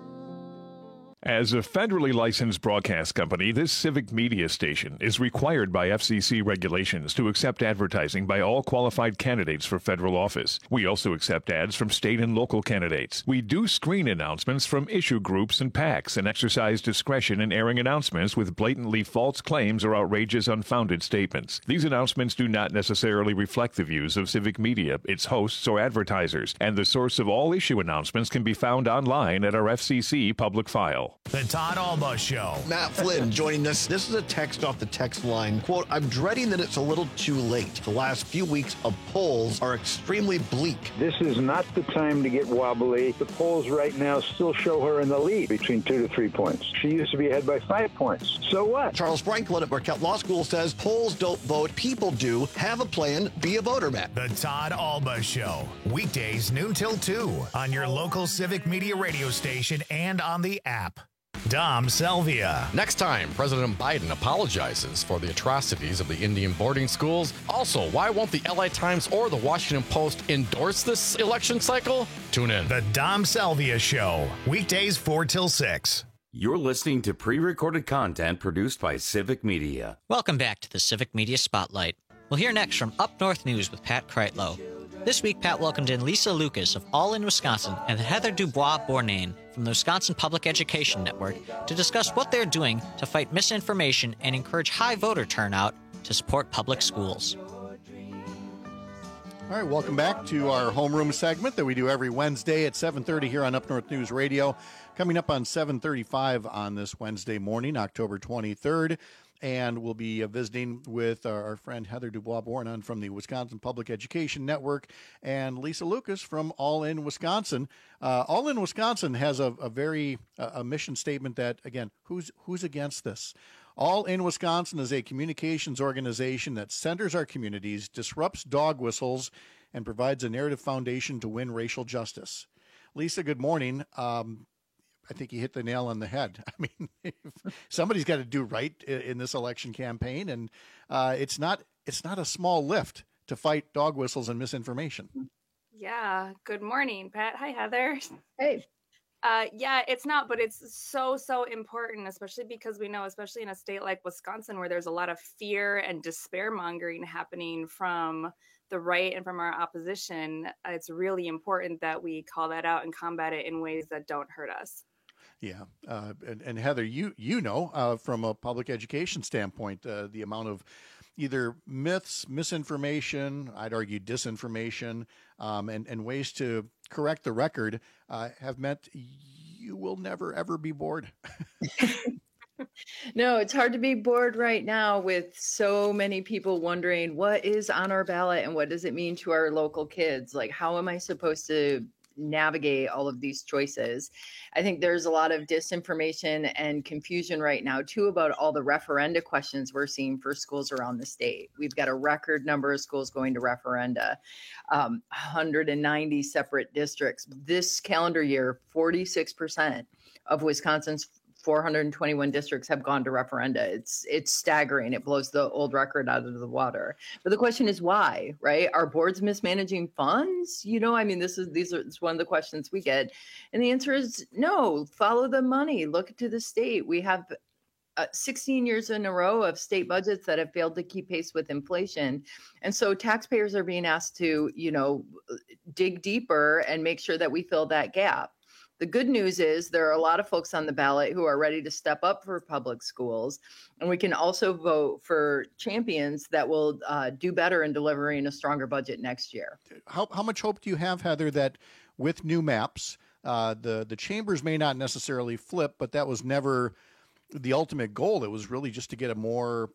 As a federally licensed broadcast company, this Civic Media station is required by FCC regulations to accept advertising by all qualified candidates for federal office. We also accept ads from state and local candidates. We do screen announcements from issue groups and PACs and exercise discretion in airing announcements with blatantly false claims or outrageous unfounded statements. These announcements do not necessarily reflect the views of Civic Media, its hosts, or advertisers, and the source of all issue announcements can be found online at our FCC public file. The Todd Alba Show. Matt Flynn joining us. This is a text off the text line. Quote, I'm dreading that it's a little too late. The last few weeks of polls are extremely bleak. This is not the time to get wobbly. The polls right now still show her in the lead between 2 to 3 points. She used to be ahead by 5 points. So what? Charles Franklin at Marquette Law School says polls don't vote, people do. Have a plan, be a voter, Matt. The Todd Alba Show. Weekdays noon till 2 on your local Civic Media radio station and on the app. Dom Selvia. Next time, President Biden apologizes for the atrocities of the Indian boarding schools. Also, why won't the LA Times or the Washington Post endorse this election cycle? Tune in. The Dom Selvia Show. Weekdays 4 till 6. You're listening to pre-recorded content produced by Civic Media. Welcome back to the Civic Media Spotlight. We'll hear next from Up North News with Pat Kreitlow. This week, Pat welcomed in Lisa Lucas of All In Wisconsin and Heather Dubois-Bournain from the Wisconsin Public Education Network to discuss what they're doing to fight misinformation and encourage high voter turnout to support public schools. All right, welcome back to our homeroom segment that we do every Wednesday at 7:30 here on Up North News Radio. Coming up on 7:35 on this Wednesday morning, October 23rd. And we'll be visiting with our friend Heather Dubois-Bournain from the Wisconsin Public Education Network and Lisa Lucas from All In Wisconsin. All In Wisconsin has a very mission statement that, again, who's against this? All In Wisconsin is a communications organization that centers our communities, disrupts dog whistles, and provides a narrative foundation to win racial justice. Lisa, good morning. I think you hit the nail on the head. I mean, somebody's got to do right in this election campaign, and it's not a small lift to fight dog whistles and misinformation. Yeah. Good morning, Pat. Hi, Heather. Hey. Yeah, it's not, but it's so important, especially because we know, especially in a state like Wisconsin, where there's a lot of fear and despair mongering happening from the right and from our opposition. It's really important that we call that out and combat it in ways that don't hurt us. Yeah. And Heather, you know, from a public education standpoint, the amount of either myths, misinformation, I'd argue disinformation, and ways to correct the record have meant you will never, ever be bored. No, it's hard to be bored right now with so many people wondering what is on our ballot and what does it mean to our local kids? Like, how am I supposed to navigate all of these choices? I think there's a lot of disinformation and confusion right now too about all the referenda questions we're seeing for schools around the state. We've got a record number of schools going to referenda, 190 separate districts. This calendar year, 46% of Wisconsin's 421 districts have gone to referenda. It's staggering. It blows the old record out of the water. But the question is why, right? Are boards mismanaging funds? You know, I mean, it's one of the questions we get. And the answer is no, follow the money, look to the state. We have 16 years in a row of state budgets that have failed to keep pace with inflation. And so taxpayers are being asked to, you know, dig deeper and make sure that we fill that gap. The good news is there are a lot of folks on the ballot who are ready to step up for public schools. And we can also vote for champions that will do better in delivering a stronger budget next year. How much hope do you have, Heather, that with new maps, the chambers may not necessarily flip, but that was never the ultimate goal. It was really just to get a more,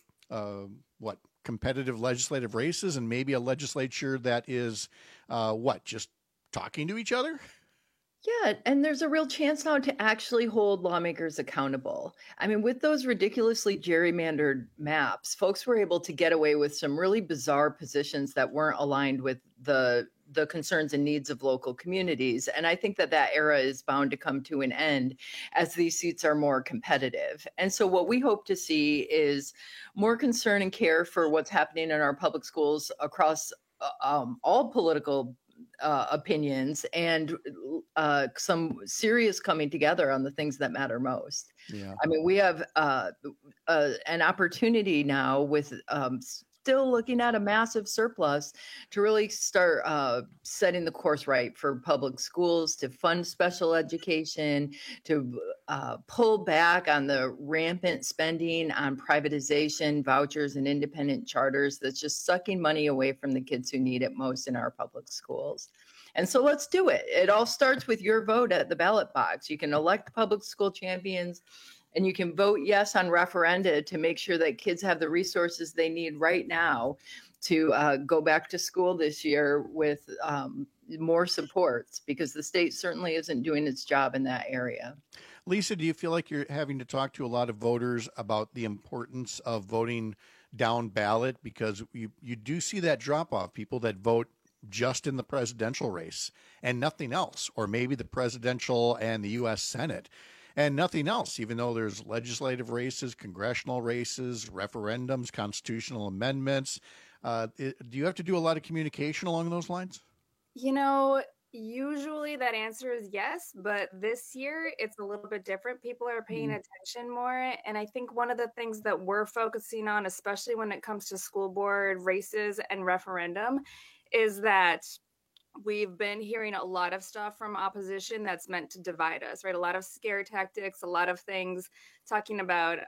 competitive legislative races and maybe a legislature that is, just talking to each other? Yeah, and there's a real chance now to actually hold lawmakers accountable. I mean, with those ridiculously gerrymandered maps, folks were able to get away with some really bizarre positions that weren't aligned with the concerns and needs of local communities. And I think that era is bound to come to an end as these seats are more competitive. And so what we hope to see is more concern and care for what's happening in our public schools across all political opinions and some serious coming together on the things that matter most. Yeah. I mean, we have an opportunity now with still looking at a massive surplus to really start setting the course right for public schools, to fund special education, to pull back on the rampant spending on privatization, vouchers, and independent charters that's just sucking money away from the kids who need it most in our public schools. And so let's do it. It all starts with your vote at the ballot box. You can elect public school champions, and you can vote yes on referenda to make sure that kids have the resources they need right now to go back to school this year with more supports, because the state certainly isn't doing its job in that area. Lisa, do you feel like you're having to talk to a lot of voters about the importance of voting down ballot? Because you do see that drop off, people that vote just in the presidential race and nothing else, or maybe the presidential and the U.S. Senate and nothing else, even though there's legislative races, congressional races, referendums, constitutional amendments. Do you have to do a lot of communication along those lines? You know, usually that answer is yes, but this year it's a little bit different. People are paying attention more. And I think one of the things that we're focusing on, especially when it comes to school board races and referendum, is that we've been hearing a lot of stuff from opposition that's meant to divide us, right? A lot of scare tactics, a lot of things talking about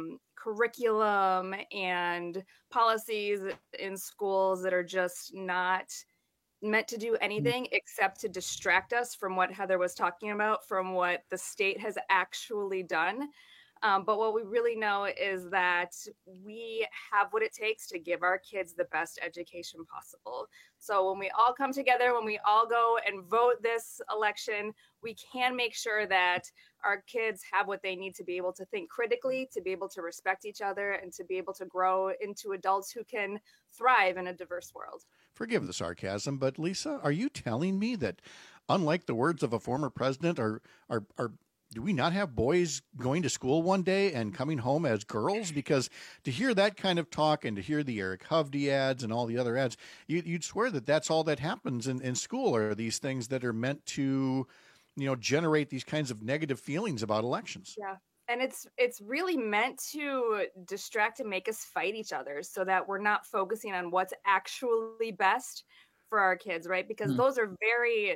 curriculum and policies in schools that are just not meant to do anything except to distract us from what Heather was talking about, from what the state has actually done. But what we really know is that we have what it takes to give our kids the best education possible. So when we all come together, when we all go and vote this election, we can make sure that our kids have what they need to be able to think critically, to be able to respect each other, and to be able to grow into adults who can thrive in a diverse world. Forgive the sarcasm, but Lisa, are you telling me that, unlike the words of a former president, do we not have boys going to school one day and coming home as girls? Because to hear that kind of talk and to hear the Eric Hovde ads and all the other ads, you'd swear that that's all that happens in school, are these things that are meant to, generate these kinds of negative feelings about elections. Yeah. And it's really meant to distract and make us fight each other so that we're not focusing on what's actually best for our kids, right? Because those are very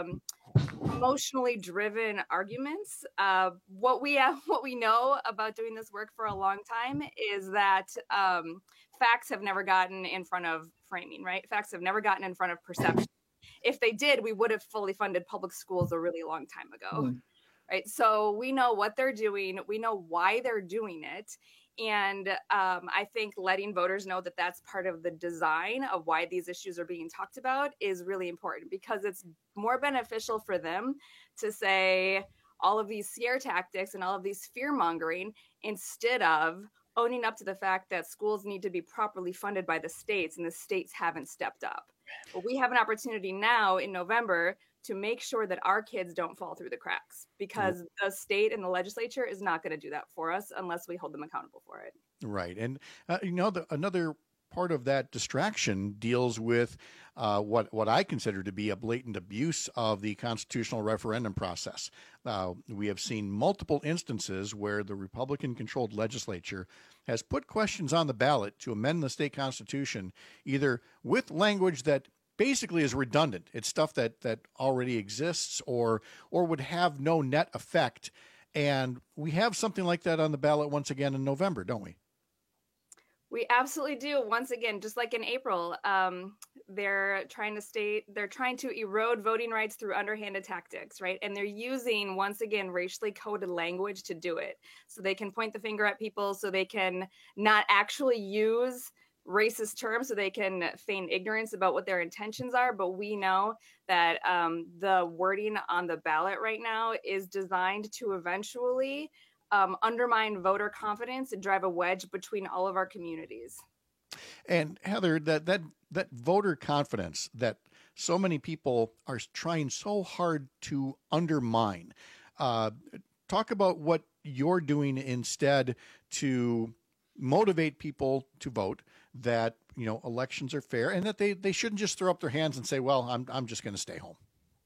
emotionally driven arguments. What we know about doing this work for a long time is that facts have never gotten in front of framing, right? Facts have never gotten in front of perception. If they did, we would have fully funded public schools a really long time ago. Right. So we know what they're doing. We know why they're doing it. And I think letting voters know that that's part of the design of why these issues are being talked about is really important, because it's more beneficial for them to say all of these scare tactics and all of these fear mongering instead of owning up to the fact that schools need to be properly funded by the states, and the states haven't stepped up. But we have an opportunity now in November to make sure that our kids don't fall through the cracks, because the state and the legislature is not going to do that for us unless we hold them accountable for it. Right. And, another part of that distraction deals with what I consider to be a blatant abuse of the constitutional referendum process. We have seen multiple instances where the Republican-controlled legislature has put questions on the ballot to amend the state constitution, either with language that basically is redundant. It's stuff that already exists or would have no net effect. And we have something like that on the ballot once again in November, don't we? We absolutely do. Once again, just like in April, they're trying to erode voting rights through underhanded tactics, right? And they're using, once again, racially coded language to do it. So they can point the finger at people, so they can not actually use racist terms, so they can feign ignorance about what their intentions are. But we know that the wording on the ballot right now is designed to eventually undermine voter confidence and drive a wedge between all of our communities. And Heather, that voter confidence that so many people are trying so hard to undermine, talk about what you're doing instead to motivate people to vote, that elections are fair, and that they shouldn't just throw up their hands and say, well, I'm just going to stay home.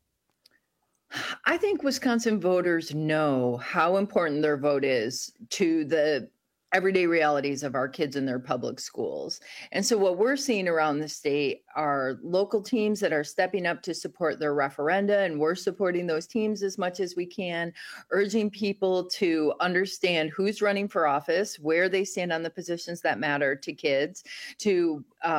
I think Wisconsin voters know how important their vote is to the everyday realities of our kids in their public schools. And so what we're seeing around the state are local teams that are stepping up to support their referenda, and we're supporting those teams as much as we can, urging people to understand who's running for office, where they stand on the positions that matter to kids, to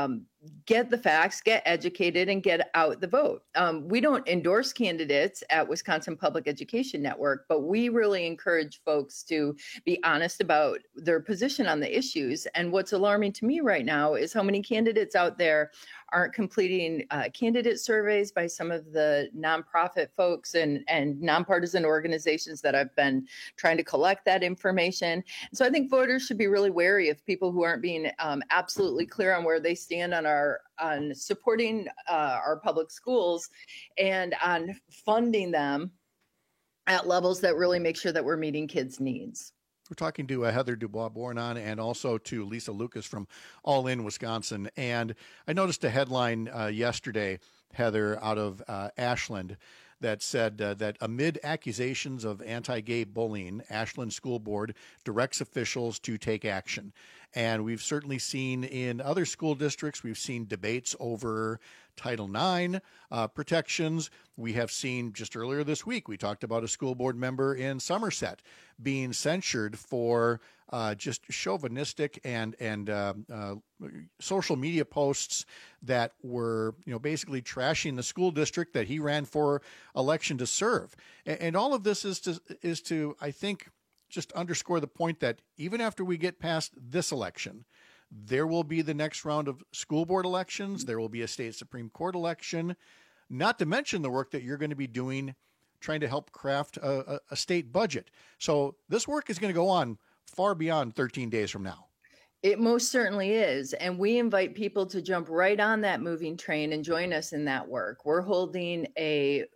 get the facts, get educated, and get out the vote. We don't endorse candidates at Wisconsin Public Education Network, but we really encourage folks to be honest about their position on the issues. And what's alarming to me right now is how many candidates out there aren't completing candidate surveys by some of the nonprofit folks and nonpartisan organizations that have been trying to collect that information. And so I think voters should be really wary of people who aren't being absolutely clear on where they stand on supporting our public schools and on funding them at levels that really make sure that we're meeting kids' needs. We're talking to Heather Dubois-Bornon and also to Lisa Lucas from All In Wisconsin. And I noticed a headline yesterday, Heather, out of Ashland that said that amid accusations of anti-gay bullying, Ashland School Board directs officials to take action. And we've certainly seen in other school districts, we've seen debates over Title IX protections. We have seen just earlier this week, we talked about a school board member in Somerset being censured for just chauvinistic and social media posts that were, basically trashing the school district that he ran for election to serve. And all of this is to, I think, just underscore the point that even after we get past this election, there will be the next round of school board elections. There will be a state Supreme Court election, not to mention the work that you're going to be doing trying to help craft a state budget. So this work is going to go on far beyond 13 days from now. It most certainly is. And we invite people to jump right on that moving train and join us in that work. We're holding a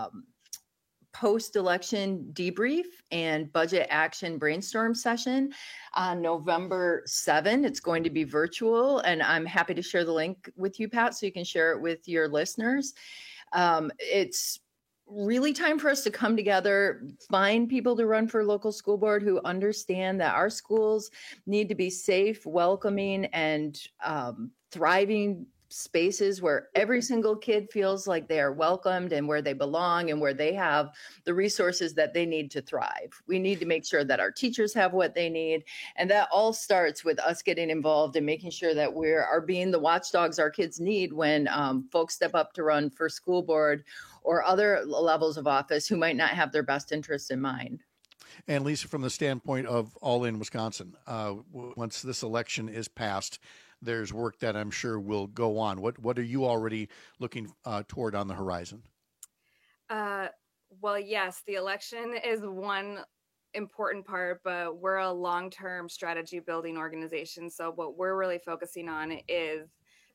post-election debrief and budget action brainstorm session on November 7. It's going to be virtual, and I'm happy to share the link with you, Pat, so you can share it with your listeners. It's really time for us to come together, find people to run for local school board who understand that our schools need to be safe, welcoming, and thriving spaces where every single kid feels like they are welcomed and where they belong and where they have the resources that they need to thrive. We need to make sure that our teachers have what they need. And that all starts with us getting involved and making sure that we are being the watchdogs our kids need when folks step up to run for school board or other levels of office who might not have their best interests in mind. And Lisa, from the standpoint of All In Wisconsin, once this election is passed, there's work that I'm sure will go on. What are you already looking toward on the horizon? Well, yes, the election is one important part, but we're a long-term strategy building organization. So what we're really focusing on is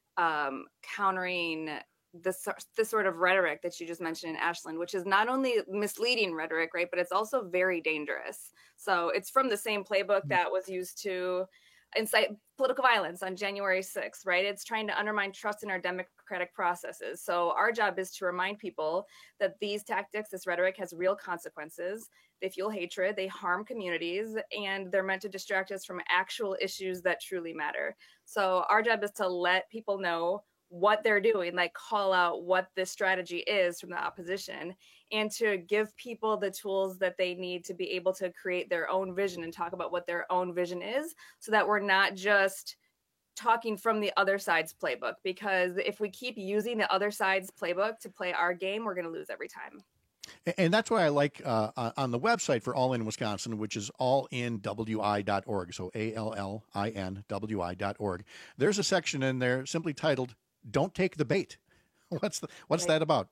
countering this sort of rhetoric that you just mentioned in Ashland, which is not only misleading rhetoric, right, but it's also very dangerous. So it's from the same playbook that was used to incite political violence on January 6th, right? It's trying to undermine trust in our democratic processes. So our job is to remind people that these tactics, this rhetoric has real consequences. They fuel hatred, they harm communities, and they're meant to distract us from actual issues that truly matter. So our job is to let people know what they're doing, like call out what this strategy is from the opposition, and to give people the tools that they need to be able to create their own vision and talk about what their own vision is, so that we're not just talking from the other side's playbook. Because if we keep using the other side's playbook to play our game, we're going to lose every time. And that's why I like on the website for All In Wisconsin, which is allinwi.org, so ALLINWI.org. There's a section in there simply titled "Don't Take the Bait." What's that about?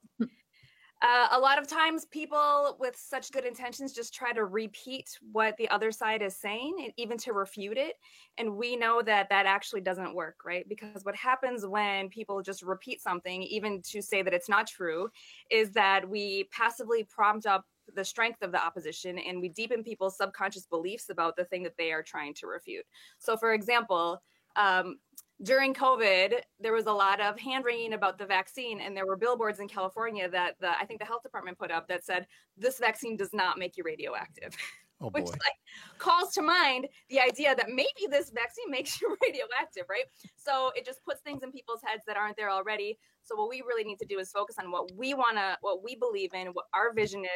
A lot of times people with such good intentions just try to repeat what the other side is saying, and even to refute it. And we know that that actually doesn't work, right? Because what happens when people just repeat something, even to say that it's not true, is that we passively prompt up the strength of the opposition, and we deepen people's subconscious beliefs about the thing that they are trying to refute. So for example, during COVID, there was a lot of hand-wringing about the vaccine, and there were billboards in California that I think the health department put up that said, "This vaccine does not make you radioactive." Oh, boy. Which calls to mind the idea that maybe this vaccine makes you radioactive, right? So it just puts things in people's heads that aren't there already. So what we really need to do is focus on what we believe in, what our vision is,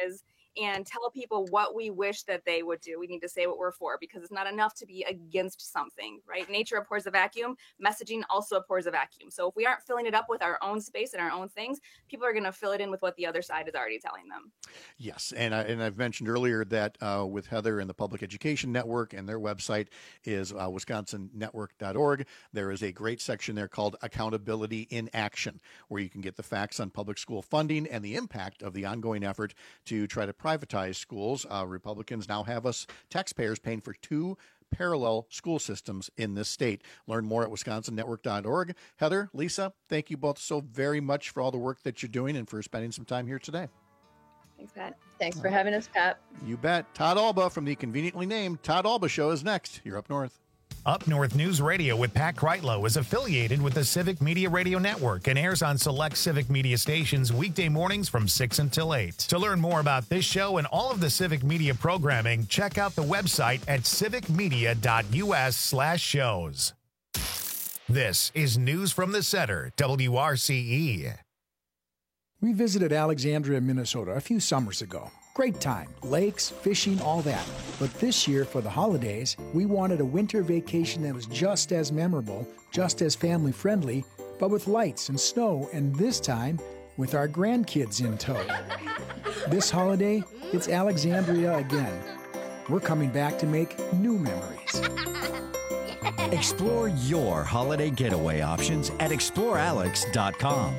and tell people what we wish that they would do. We need to say what we're for, because it's not enough to be against something, right? Nature abhors a vacuum. Messaging also abhors a vacuum. So if we aren't filling it up with our own space and our own things, people are going to fill it in with what the other side is already telling them. Yes, and I've mentioned earlier that with Heather and the Public Education Network, and their website is wisconsonnetwork.org. There is a great section there called Accountability in Action, where you can get the facts on public school funding and the impact of the ongoing effort to try to privatize schools. Republicans now have us taxpayers paying for 2 parallel school systems in this state. Learn more at wisconsonnetwork.org. Heather, Lisa, thank you both so very much for all the work that you're doing and for spending some time here today. Thanks, Pat. Thanks for having us, Pat. You bet. Todd Alba from the conveniently named Todd Alba Show is next. You're Up North. Up North News Radio with Pat Kreitlow is affiliated with the Civic Media Radio Network and airs on select Civic Media stations weekday mornings from 6 until 8. To learn more about this show and all of the Civic Media programming, check out the website at civicmedia.us/shows. This is News from the Center, WRCE. We visited Alexandria, Minnesota a few summers ago. Great time. Lakes, fishing, all that. But this year, for the holidays, we wanted a winter vacation that was just as memorable, just as family-friendly, but with lights and snow, and this time, with our grandkids in tow. This holiday, it's Alexandria again. We're coming back to make new memories. Explore your holiday getaway options at explorealex.com.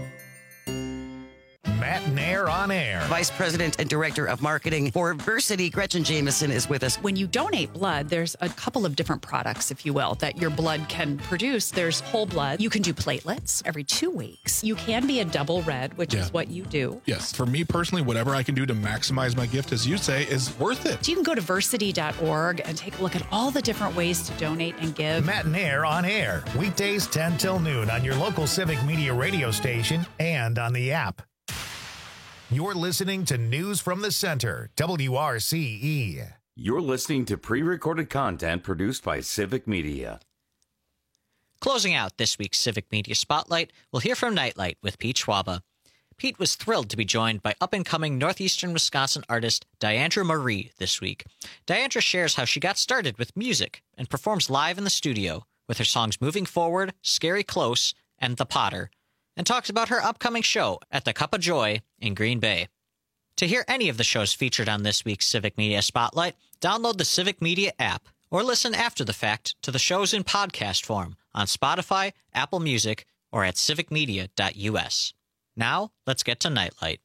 Matt Nair on air. Vice President and Director of Marketing for Versity, Gretchen Jameson, is with us. When you donate blood, there's a couple of different products, if you will, that your blood can produce. There's whole blood. You can do platelets every 2 weeks. You can be a double red, which is what you do. Yes. For me personally, whatever I can do to maximize my gift, as you say, is worth it. So you can go to versity.org and take a look at all the different ways to donate and give. Matt Nair on air. Weekdays 10 till noon on your local Civic Media radio station and on the app. You're listening to News from the Center, WRCE. You're listening to pre-recorded content produced by Civic Media. Closing out this week's Civic Media Spotlight, we'll hear from Nightlight with Pete Schwaba. Pete was thrilled to be joined by up-and-coming northeastern Wisconsin artist Diandra Marie this week. Diandra shares how she got started with music and performs live in the studio with her songs Moving Forward, Scary Close, and The Potter, and talks about her upcoming show at the Cup of Joy in Green Bay. To hear any of the shows featured on this week's Civic Media Spotlight, download the Civic Media app or listen after the fact to the shows in podcast form on Spotify, Apple Music, or at civicmedia.us. Now, let's get to Nightlight.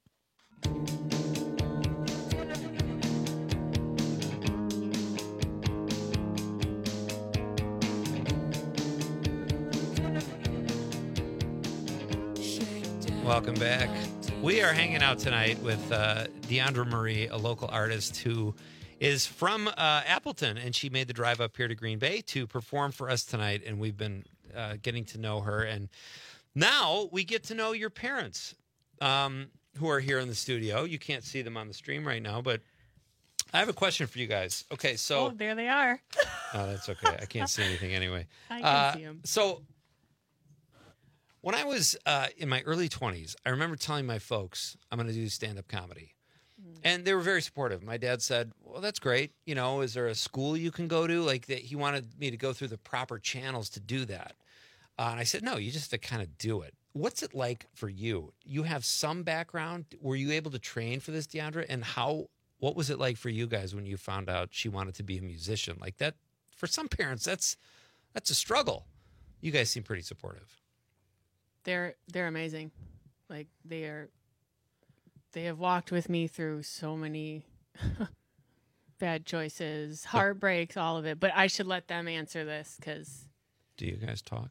Welcome back. We are hanging out tonight with Diandra Marie, a local artist who is from Appleton, and she made the drive up here to Green Bay to perform for us tonight, and we've been getting to know her. And now we get to know your parents, who are here in the studio. You can't see them on the stream right now, but I have a question for you guys. Okay, so... Oh, there they are. Oh, that's okay. I can't see anything anyway. I can see them. So... when I was in my early 20s, I remember telling my folks, I'm going to do stand-up comedy. And they were very supportive. My dad said, well, that's great. You know, is there a school you can go to? Like, he wanted me to go through the proper channels to do that. And I said, no, you just have to kind of do it. What's it like for you? You have some background. Were you able to train for this, Diandra? And what was it like for you guys when you found out she wanted to be a musician? Like that, for some parents, that's a struggle. You guys seem pretty supportive. They're amazing. Like they have walked with me through so many bad choices, heartbreaks, all of it. But I should let them answer this because. Do you guys talk?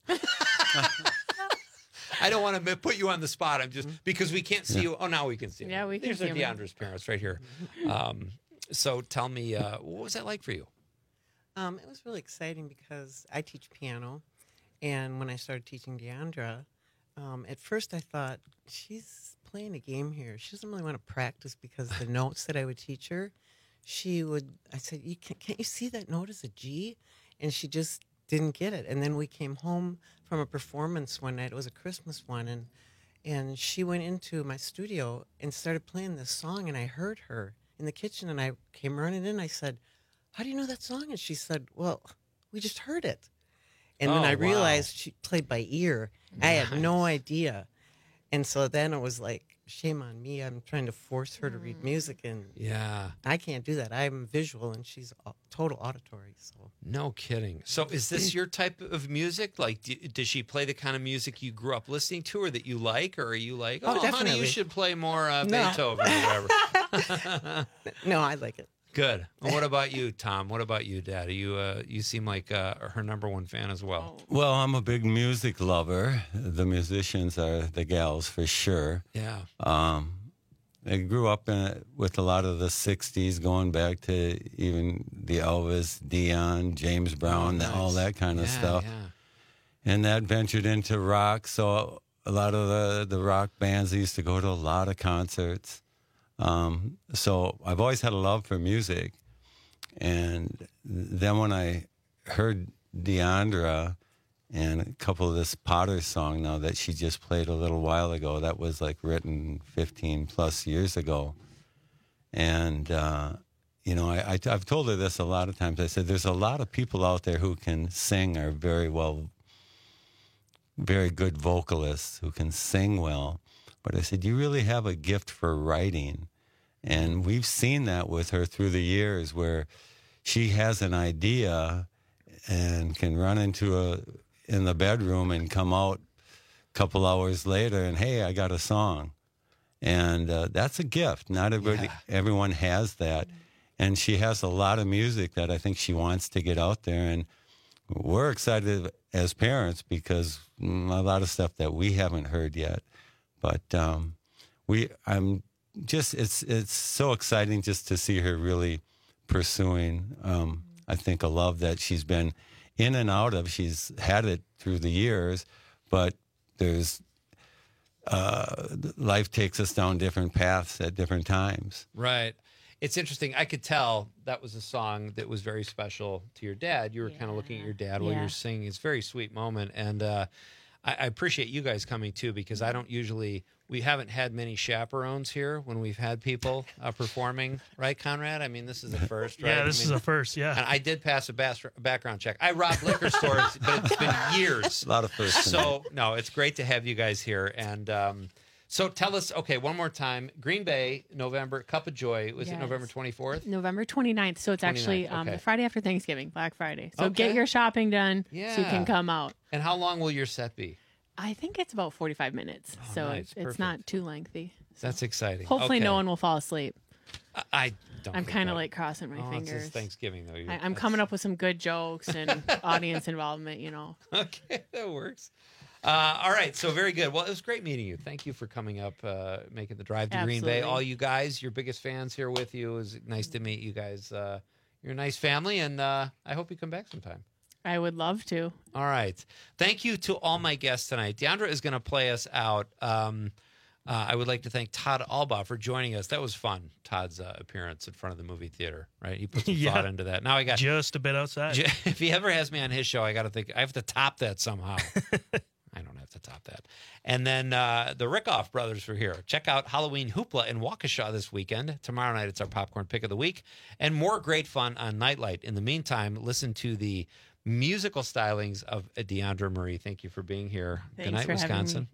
I don't want to put you on the spot. I'm just because we can't see you. Oh, now we can see you. Yeah, we can These see are Diandra's parents right here. So tell me, what was that like for you? It was really exciting because I teach piano. And when I started teaching Diandra, at first I thought, she's playing a game here. She doesn't really want to practice because the notes that I would teach her, I said, can't you see that note as a G? And she just didn't get it. And then we came home from a performance one night. It was a Christmas one. And she went into my studio and started playing this song. And I heard her. in the kitchen, and I came running in. I said, "How do you know that song?" And she said, "Well, we just heard it." And then I realized she played by ear. I had no idea. And so then it was like, shame on me. I'm trying to force her to read music, and I can't do that. I'm visual, and she's total auditory. So no kidding. So is this your type of music? Like, does she play the kind of music you grew up listening to, or that you like, or are you like, oh, honey, you should play more Beethoven or whatever? No, I like it. Good. Well, what about you, Tom? What about you, Dad? Are you seem like her number one fan as well. Well, I'm a big music lover. The musicians are the gals for sure. Yeah. I grew up with a lot of the 60s, going back to even the Elvis, Dion, James Brown, all that kind of stuff. Yeah. And that ventured into rock. So a lot of the rock bands, I used to go to a lot of concerts. So I've always had a love for music. And then when I heard Deandra and a couple of this Potter song now that she just played a little while ago, that was like written 15 plus years ago. And, you know, I've told her this a lot of times. I said, there's a lot of people out there who can sing, are very good vocalists who can sing well. But I said, you really have a gift for writing. And we've seen that with her through the years where she has an idea and can run in the bedroom and come out a couple hours later and, hey, I got a song. And that's a gift. Not everyone has that. And she has a lot of music that I think she wants to get out there. And we're excited as parents because a lot of stuff that we haven't heard yet. But it's so exciting just to see her really pursuing, I think, a love that she's been in and out of. She's had it through the years, but life takes us down different paths at different times. Right. It's interesting. I could tell that was a song that was very special to your dad. You were kind of looking at your dad while you were singing. It's a very sweet moment. And I appreciate you guys coming, too, because we haven't had many chaperones here when we've had people performing. Right, Conrad? I mean, this is the first, right? Yeah, this is the first, yeah. And I did pass a background check. I robbed liquor stores, but it's been years. A lot of firsts. So, no, it's great to have you guys here. And so tell us, okay, one more time. Green Bay, November, Cup of Joy. Was it November 24th? November 29th. So it's actually okay. the Friday after Thanksgiving, Black Friday. So get your shopping done so you can come out. And how long will your set be? I think it's about 45 minutes. Oh, so nice. it's not too lengthy. So that's exciting. Hopefully no one will fall asleep. I don't. I'm kind of like crossing my fingers. It's Thanksgiving, though. I'm coming up with some good jokes and audience involvement, you know. Okay, that works. All right, so very good. Well, it was great meeting you. Thank you for coming up, making the drive to Green Bay. All you guys, your biggest fans here with you. It was nice to meet you guys. You're a nice family, and I hope you come back sometime. I would love to. All right. Thank you to all my guests tonight. Deandra is going to play us out. I would like to thank Todd Albaugh for joining us. That was fun, Todd's appearance in front of the movie theater, right? He put some thought into that. Now I got just a bit outside. If he ever has me on his show, I got to think I have to top that somehow. I don't have to top that. And then the Rickoff brothers were here. Check out Halloween Hoopla in Waukesha this weekend. Tomorrow night, it's our popcorn pick of the week. And more great fun on Nightlight. In the meantime, listen to the musical stylings of Deandra Marie. Thank you for being here. Thanks Good night, for Wisconsin.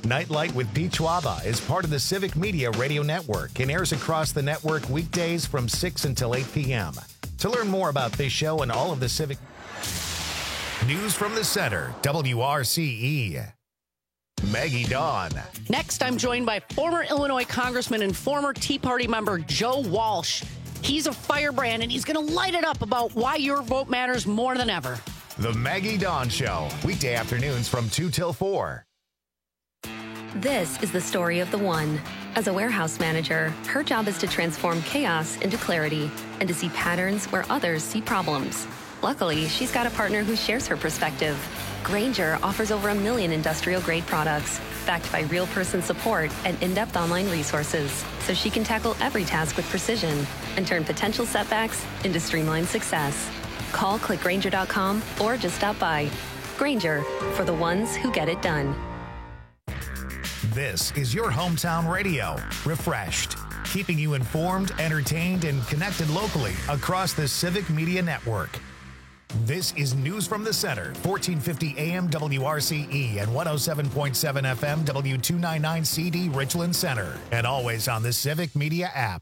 Nightlight with Pete Schwaba is part of the Civic Media Radio Network and airs across the network weekdays from 6 until 8 p.m. To learn more about this show and all of the Civic News from the Center, WRCE. Maggie Dawn. Next, I'm joined by former Illinois Congressman and former Tea Party member Joe Walsh. He's a firebrand, and he's going to light it up about why your vote matters more than ever. The Maggie Dawn Show, weekday afternoons from 2 till 4. This is the story of the one. As a warehouse manager, her job is to transform chaos into clarity and to see patterns where others see problems. Luckily, she's got a partner who shares her perspective. Grainger offers over 1 million industrial-grade products, backed by real-person support and in-depth online resources, so she can tackle every task with precision and turn potential setbacks into streamlined success. Call clickgrainger.com or just stop by. Grainger, for the ones who get it done. This is your hometown radio, refreshed, keeping you informed, entertained, and connected locally across the Civic Media Network. This is News from the Center, 1450 AM WRCE and 107.7 FM W299CD Richland Center, and always on the Civic Media app.